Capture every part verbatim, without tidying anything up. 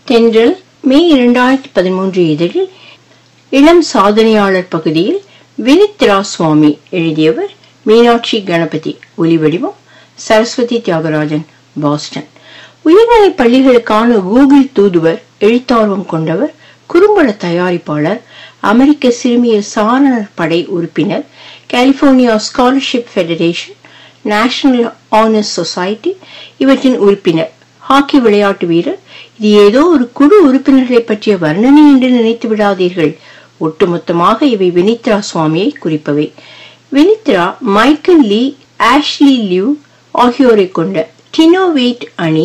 தென்றல் மே இரண்டாயிரத்தி பதிமூன்று இதழில் இளம் சாதனையாளர் பகுதியில் வினித்ரா சுவாமி எழுதியவர் மீனாட்சி கணபதி. ஒலிவடிவம் சரஸ்வதி தியாகராஜன், பாஸ்டன். உயர்நிலை பள்ளிகளுக்கான கூகுள் தூதுவர், எழுத்தார்வம் கொண்டவர், குறும்பட தயாரிப்பாளர், அமெரிக்க சிறுமியர் சாரணர் படை உறுப்பினர், California scholarship federation, national honors society இவற்றின் உறுப்பினர், ஹாக்கி விளையாட்டு வீரர். இது ஏதோ ஒரு குழு உறுப்பினர்களை பற்றிய வர்ணனை என்று நினைத்து விடாதீர்கள். ஒட்டுமொத்தமாக இவை வினித்ரா சுவாமியை குறிப்பவை. Vinithra Michael Lee, Ashley Liu ஆகியோரை கொண்ட டினோவேட் அணி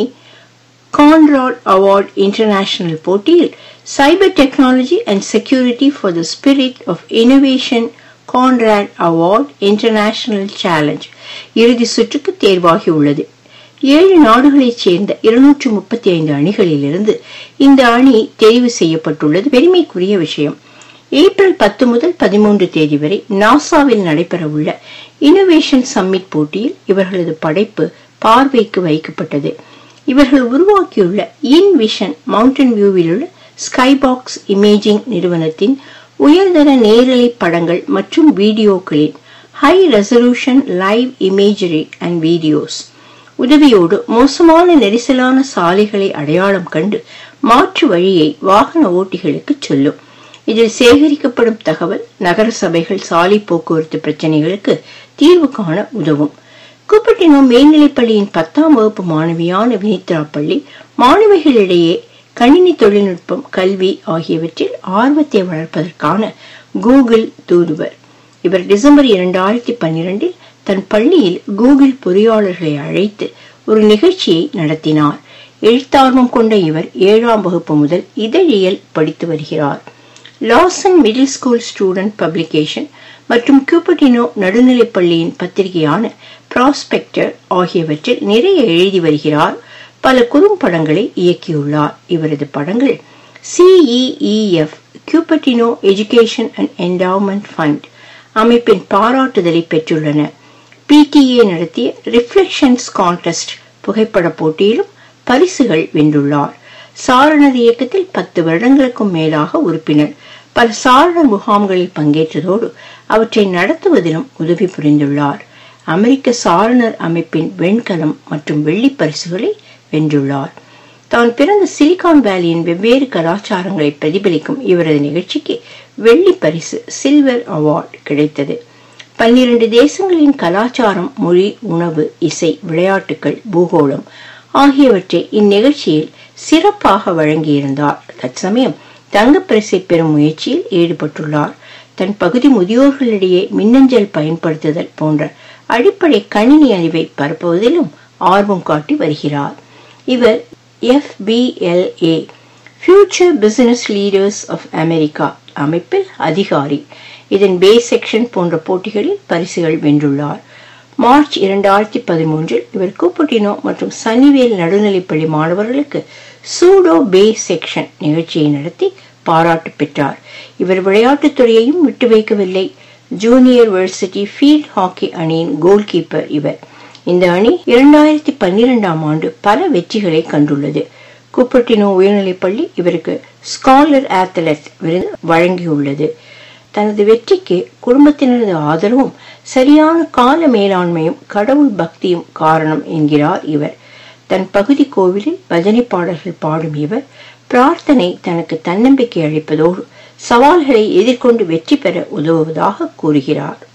கான்ராட் அவார்ட் இன்டர்நேஷனல் போட்டியில் cyber technology and security for the spirit of innovation Conrad award international challenge இறுதி சுற்றுக்கு தேர்வாகியுள்ளது. ஏழு நாடுகளைச் சேர்ந்த இருநூற்று முப்பத்தி ஐந்து அணிகளில் இருந்து இந்த அணி தெரிவு செய்யப்பட்டுள்ளது. பெருமைக்குரிய விஷயம். ஏப்ரல் பத்து முதல் பதிமூன்று தேதி வரை நாசாவில் நடைபெறவுள்ள இனோவேஷன் சம்மிட் போட்டியில் இவர்களது படைப்பு பார்வைக்கு வைக்கப்பட்டது. இவர்கள் உருவாக்கியுள்ள இன்விஷன் மவுண்டன் வியூவில் உள்ள ஸ்கைபாக்ஸ் இமேஜிங் நிறுவனத்தின் உயர்தர நேரலை படங்கள் மற்றும் வீடியோக்களின் high resolution live imagery and videos உதவியோடு மோசமான நெரிசலான சாலைகளை அடையாளம் கண்டு மாற்று வழியை வாகன ஓட்டிகளுக்கு சொல்லும். இதில் சேகரிக்கப்படும் தகவல் நகர சபைகள் சாலை போக்குவரத்து பிரச்சனைகளுக்கு தீர்வு காண உதவும். குப்பட்டினோ மேல்நிலைப்பள்ளியின் பத்தாம் வகுப்பு மாணவியான வினித்ரா பள்ளி மாணவிகளிடையே கணினி தொழில்நுட்பம், கல்வி ஆகியவற்றில் ஆர்வத்தை வளர்ப்பதற்கான கூகுள் தூதுவர். இவர் டிசம்பர் இரண்டாயிரத்தி பன்னிரண்டில் தன் பள்ளியில் கூகுள் பொறியாளர்களை அழைத்து ஒரு நிகழ்ச்சியை நடத்தினார். எழுத்தார்வம் கொண்ட இவர் ஏழாம் வகுப்பு முதல் இதழியல் படித்து வருகிறார். Lawson middle school student publication மற்றும் கியூபட்டினோ நடுநிலைப் பள்ளியின் பத்திரிகையான ப்ராஸ்பெக்டர் ஆகியவற்றில் நிறைய எழுதி வருகிறார். பல குறும்படங்களை இயக்கியுள்ளார். இவரது படங்கள் CEEF Cupertino education and endowment fund அமைப்பின் பாராட்டுதலை பெற்றுள்ளன. பிடிஏ நடத்திய ரிஃப்ளெக்ஷன்ஸ் கான்டெஸ்ட் புகைப்பட போட்டியிலும் பரிசுகள் வென்றுள்ளார். சாரணர் இயக்கத்தில் பத்து வருடங்களுக்கும் மேலாக உறுப்பினர். பல சாரணர் முகாம்களில் பங்கேற்றதோடு அவற்றை நடத்துவதிலும் உதவி புரிந்துள்ளார். அமெரிக்க சாரணர் அமைப்பின் வெண்கலம் மற்றும் வெள்ளி பரிசுகளை வென்றுள்ளார். தான் பிறந்த சிலிகான் வேலியின் வெவ்வேறு கலாச்சாரங்களை பிரதிபலிக்கும் இவரது நிகழ்ச்சிக்கு வெள்ளி பரிசு, சில்வர் அவார்டு கிடைத்தது. பன்னிரண்டு தேசங்களின் கலாச்சாரம், மொழி, உணவு, இசை, விளையாட்டுகள், பூகோளம் ஆகியவற்றை இந்நிகழ்ச்சியில் சிறப்பாக வழங்கியிருந்தார். தற்சமயம் தங்கப்பரிசை பெறும் முயற்சியில் ஈடுபட்டுள்ளார். தன் பகுதி முதியோர்களிடையே மின்னஞ்சல் பயன்படுத்துதல் போன்ற அடிப்படை கணினி அறிவை பரப்புவதிலும் ஆர்வம் காட்டி வருகிறார். இவர் F B L A future business leaders of America அமைப்பில் அதிகாரி. இதன் பே செக்ஷன் போன்ற போட்டிகளில் பரிசுகள் வென்றுள்ளார். மார்ச் இரண்டாயிரத்தி பதிமூன்றில் இவர் கூப்பட்டினோ மற்றும் சன்னிவேல் நடுநிலைப்பள்ளி மாணவர்களுக்கு சூடோ பே செக்ஷன் நிகழ்ச்சியை நடத்தி பாராட்டு பெற்றார். இவர் விளையாட்டுத் துறையையும் விட்டு வைக்கவில்லை. ஜூனியர் வர்சிட்டி ஃபீல்ட் ஹாக்கி அணியின் கோல் கீப்பர் இவர். இந்த அணி இரண்டாயிரத்தி பன்னிரெண்டாம் ஆண்டு பல வெற்றிகளை கண்டுள்ளது. கூப்பட்டினோ உயர்நிலைப்பள்ளி இவருக்கு ஸ்காலர் அத்லெட் விருது வழங்கியுள்ளது. தனது வெற்றிக்கு குடும்பத்தினரது ஆதரவும் சரியான கால மேலாண்மையும் கடவுள் பக்தியும் காரணம் என்கிறார் இவர். தன் பகுதி கோவிலில் பஜனை பாடல்கள் பாடும் இவர் பிரார்த்தனை தனக்கு தன்னம்பிக்கை அளிப்பதோடு சவால்களை எதிர்கொண்டு வெற்றி பெற உதவுவதாக கூறுகிறார்.